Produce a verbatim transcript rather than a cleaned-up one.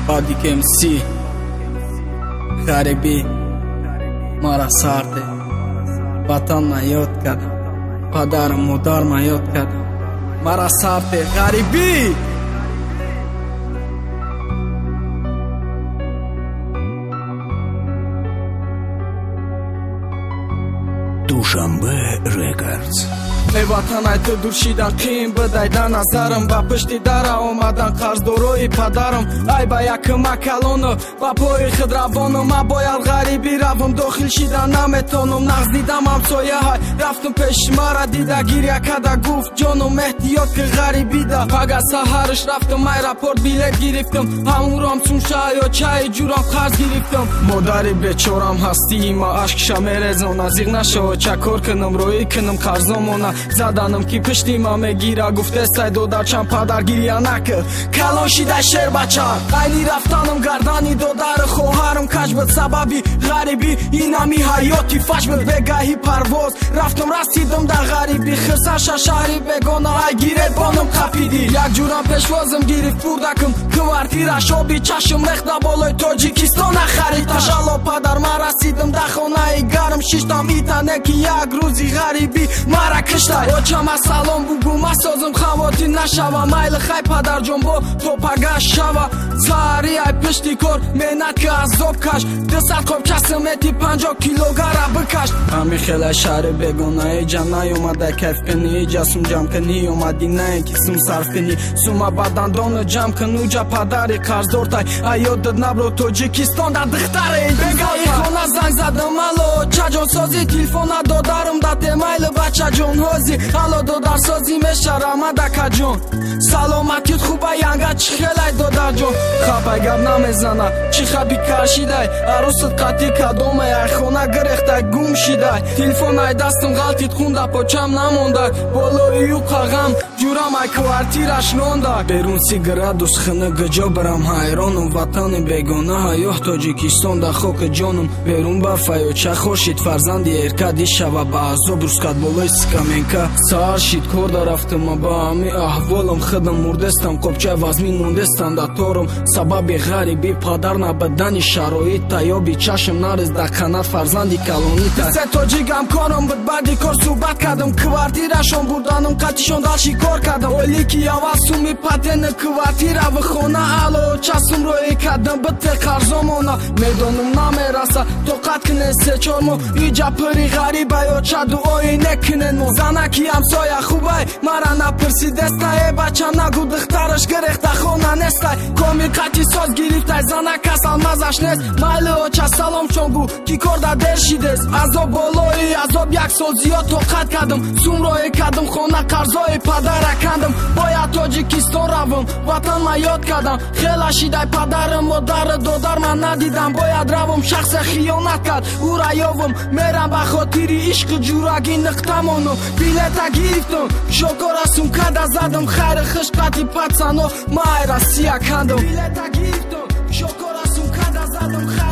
Badik ام سی غریبی مرا سرده وطن من یاد کردم پدر مادر من یاد کردم مرا سرده غریبی Dushanbe Records. ای وطن ای تو دور شیدن قیم بدای در نظرم با پشتی در آمدن قرض دروی پدرم ای با یک مکلونو با پای خود روانم ما باید غریبی روم داخل شیدن نمیتونم نغز دیدم همسایه های رفتم پیش مرا دیده گیریه کده گفت جانم احتیاط که غریبی ده پگه سهرش رفتم ای راپورت بیلت گرفتم همون رام چون شای و چای جورم قرض گرفتم مادری بیچارم هستی ما عشقشم میرزم نزدیک نشو چکار کنم روی کنم قرضامونه زدنم کی پشتی ما میگیره گفته سایدو در چند پدر گیریه نکه کلان شیده شیر بچه اینی رفتنم گردانی دو در خواهرم کج بود سببی غریبی اینمی حیاتی فش بود بگهی پرواز رفتم رسیدم در غریبی خسش شهری بگانه ای گیرت بانم قپیدی یک جورم پشوازم گیرفت بردکم کوارتیرش آبی چشم رخته بالای تاجیکستان خریدش الا پدر من رسیدم در خانه گرم شیشتم ایتنه که یک روزی غریبی مرا کشته اوچم از سلام بگو ما سازم خواتین نشوه میل خی پدر جون با تو پگش شوه ساری ای پشتی کار مینت که از زوب کش دست خوب کسمتی پنجا کیلوگره بکش همی خیلی شهر بگونه ای جم نیومده کیف کنی جسم جمع کنی اومدی نه کسم صرف کنی سوما بدن دانو جمع کن اوجا پدری قرض دارتای ایادت نبرو توجیکستان در دختره بگای خانه زنگ زدم الو چجان سازی تلفون دادرم داده میل بچه جون هازی الو دادر سازی میشه رمده که جون سلامتیت خوبه ینگه چی خیلی دادر جون خواب اگر نمیزنه چی خوابی کشیده عروست قطی کدومه ای خونه گرخته گم شیده تلفون ای دستم غلطیت خونده پاچم نمونده بالا ایو قاقم جورم ای کوارتیرش نونده بیرون سیگرادوس خنه گجا برم حیرانم وطن بگانه های تاجیکستان در خاک جانم بیرون برفای و چه خوشید فرزندی ارکدی شوه با عذاب روزکت بالای سکامینکه سهر شید کار رفتم با همی احوالم خودم مردستم قبچه وزمین موندستم در تارم سبب غریبی پدر نبدن شرایط تایابی چشم نرز در کنار فرزندی کلانی تا سه تاجیگم کارم بود بعدی کار صحبت کردم کوارتیرشون بردانم قطیشون داشی کار کردم اولی که یواسومی پتن کوارتیره و خونه الو چسوم روی کردم بطه قرضامونه میدانم نمیرسه تو قد کنه سه چار مو ایجا پری غریبه یا چه دعایی نکنن مو زنکی همسایه خوبه مرا نپرسی دسته بچه نگو دخترش گرخته خونه نسته کامی قطی ساز گریفته زنک اصلا مزش نیست ماله و چه سلام چونگو کی کرده در شیدست عذاب بالایی عذاب یک سازی ها تو قد کردم سوم رای کردم خونه قرضای پدر کندم باید تاجیکستان روم وطن من یاد کردم خیلی شیده پدرم مادر دادر من ندیدم باید روم شخص خیانت کرد او را یاوم میرم بخاطری عشق جورگی نقطمانو بیلت گرفتم شکر اسم کده زدم خیر خش قطی پتسانو مای را سیا کندم بیلت گرفتم شکر اسم کده زدم خیر